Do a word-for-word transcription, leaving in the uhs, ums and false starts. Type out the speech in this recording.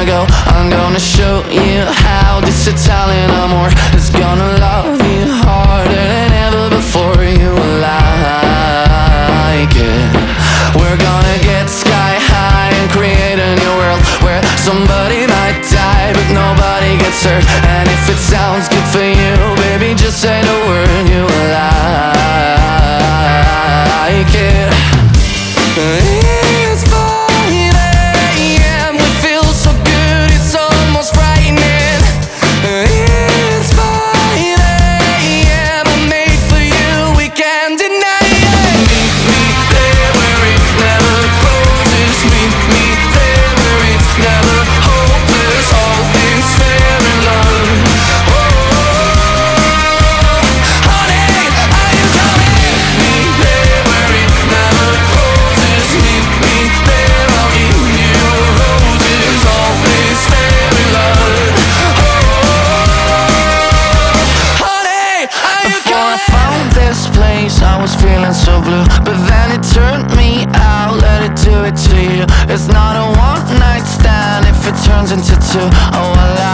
go. I'm gonna show you how this Italian amor is gonna love you harder than ever before. You will like it. We're gonna get sky high and create a new world where somebody might die but nobody gets hurt. And if it sounds good for you, baby, just say the word. You will like it. It's five a m We feel so good, it's almost frightening. It's five a m I'm made for you, we can't deny it. Meet me there where it never closes. Meet me there where it's never hopeless. All things fair in love. Oh, honey, are you coming? Meet me there where it never closes. Meet me there, I'll give you roses. All things fair in love. Oh, honey, are you coming? Before I found this place, I was feeling so blue, but then it turned me out. Let it do it to you. It's not a one night stand if it turns into two. Oh, I like